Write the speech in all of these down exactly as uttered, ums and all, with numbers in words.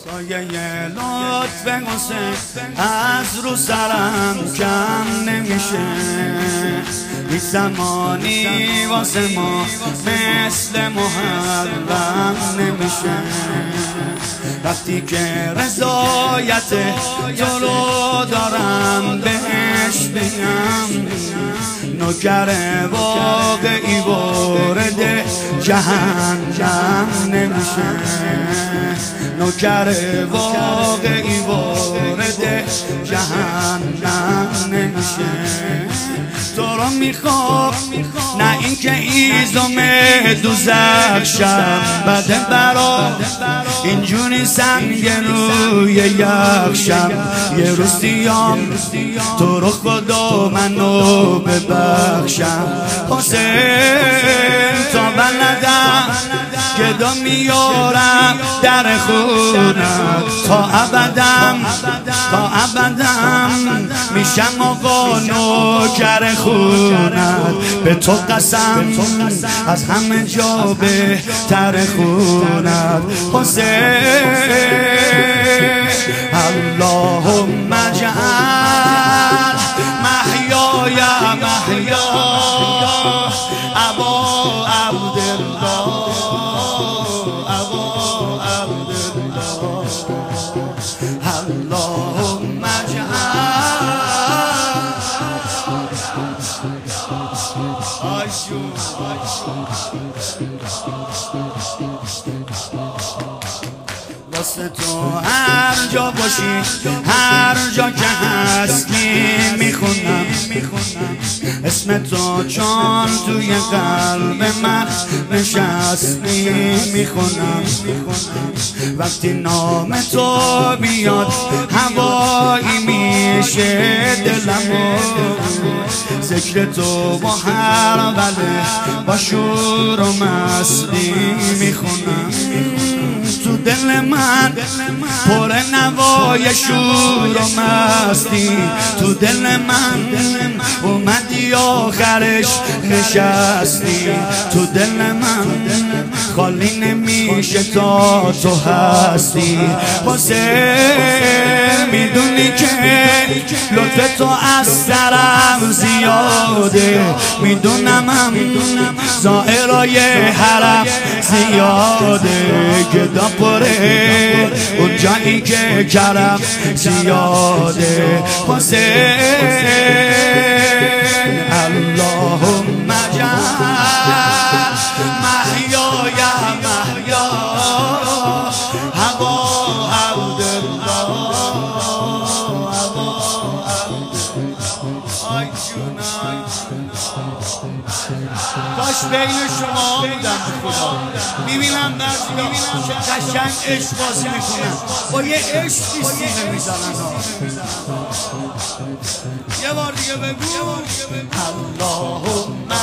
سایه لطف حسین از رو سرم کم نمیشه، هیچ زمانی واسه ما مثل محرم نمیشه. وقتی که رضایت تو رو دارم بهش بگم، نوکر واقعی وارد جهنم نمیشه، نوکر واقعی وارد جهنم نمیشه. تو رو میخوام نه اینکه ایزم دوزخ شم بده برا، اینجوری سنگ روی یخشم. یه روز دیام تو رو خدا منو ببخشم. حسین تا بلدم گدا میارم در خونم، تا ابدم تا ابدم میشم آقا نوکر خونت. به تو قسم از همه جا بهتر خونت. حسین اللهم اجعل محیای محیا ابا عبدالله، ابا عبدالله. اللهم اجعل واسه تو هر جا باشی، هر جا که هستی میخونم اسم تو، چون توی قلب من نشستی میخونم. وقتی نام تو بیاد هوایی میشه دلمو، ذکر تو با هر بله با شور و مستی میخونم. تو دل من پر نوای شور و مستی، تو دل من اومدی آخرش نشستی. تو دل من خالی نمیشه تا تو هستی. حسین میدونی که لطف تو از سرم زیاده، میدونم هم زائرای حرم زیاده. گدا پره اون جایی که کرم زیاده. حسین اللهم اجعل محیای محیا ابا عبدالله، ابا عبدالله. آی جونم کاش بین شما بودم خدا. میبینم بعضی قشنگ عشق بازی میکنن، با یه عشقی سینه میزنن. یه بار دیگه بگو اللهم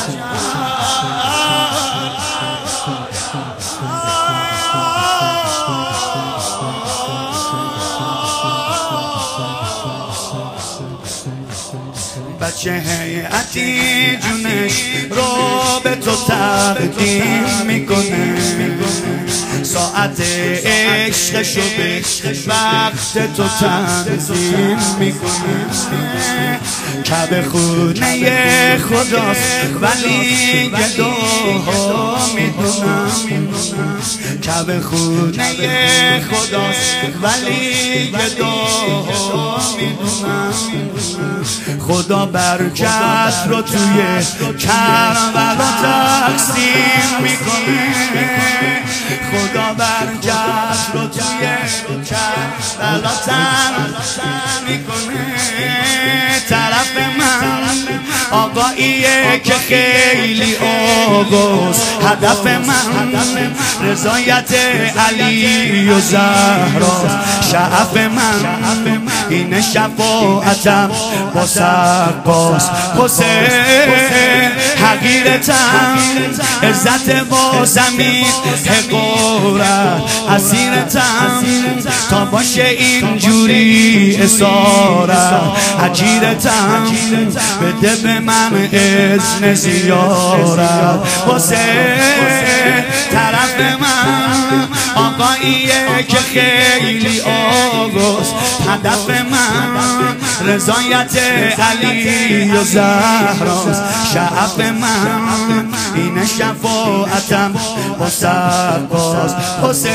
بچه هیئتی جونش رو به تو تقدیم میکنه، ساعت عشقشو به وقت تو تنظیم میکنه. کعبه خونه خداست ولی گداها میدونم، کعبه خونه خداست ولی گداها میدونم. خدا برکت رو توی کربلا تقسیم میکنه، خدا برکت رو توی کربلا تقسیم میکنه. طرف من آقاییه که خیلی آگاست، هدف من رضایت علی و زهراست. شعف من این شفاعتم با سقاست. حسین حقیرتم عزت با زمین حقارت، اسیرتم تا تا باشه اینجوری اسارت عجیرتم بده به من اذن زیارت واسه طرف من آقاییه که خیلی آگاست هدف من رضایت علی و زهراست شعف من این شفاعتم با سرباز حسین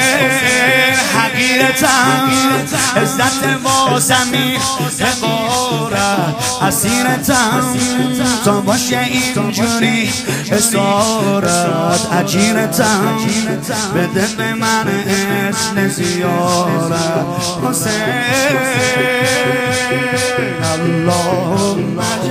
حقیرتم عزت واسمی حقارت اسیرتم تا باشه اینجوری اسارت عجیرتم بده به من اذن زیارت حسین اللهم